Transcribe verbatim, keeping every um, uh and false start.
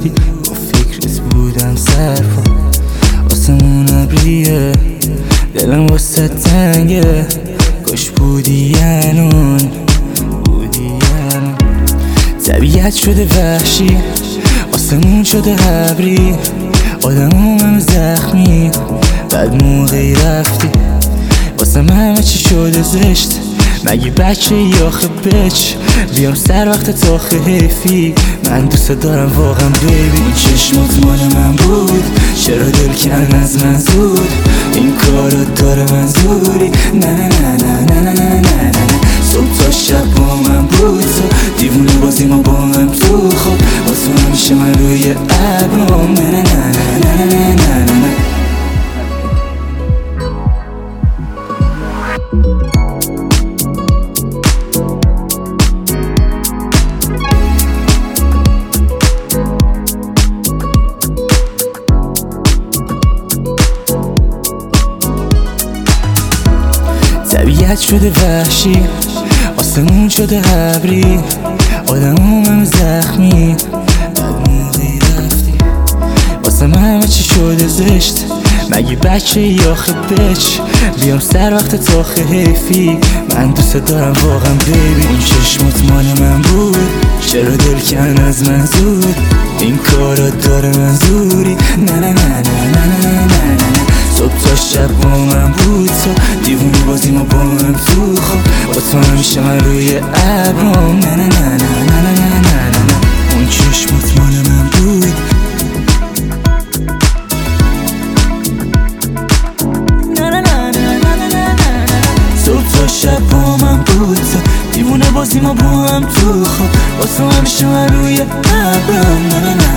بودی، با فکرت بودم سرپا. آسمون ابریه، دلم واسه تنگه، کاش بودی الان، بودی الان. طبیعت شده وحشی، آسمون شده ابری، آدم هم زخمی، بعد موقعی رفتی. واسه من همه چی شده زشت، مگه بچه یا آخه بچ. بیام سر وقت تا حیفی، من دوست دارم واقعا بیبی. اون چشمات مال من بود، چرا دل کن از من زود؟ این کارا داره منظوری؟ نه نه نه نه نه نه نه نه نه. صبح تا شب با من بود تو، دیوونه بازی ما با هم تو خواب. واسه همیشه من روی ابرام، نه نه نه نه نه نه نه نه نه. طبیعت شده وحشی، آسمون شده ابری، آدم هم زخمی، بعد موقعی رفتی. واسه من همه چی شده زشت، مگه بچه یا آخه بچ. بیام سر وقت تا حیفی، من دوست دارم واقعا بیبی. اون چشمات مال من بود، چرا دل کن از من زود؟ این کارا داره منظوری؟ نه نه نه نه نه نه نه نه. صبح تا شب با من بود تو، دیوونه بازی ما با هم تو خواب. با تو همیشه من روی ابرام، نه نه نه نه نه نه نه نه نه. اون چشمات مال من بود، نه نه نه نه نه نه نه. صبح تا شب با من بود تو، دیوونه بازی ما با هم تو خواب. با تو همیشه من روی ابرام، نه نه نه.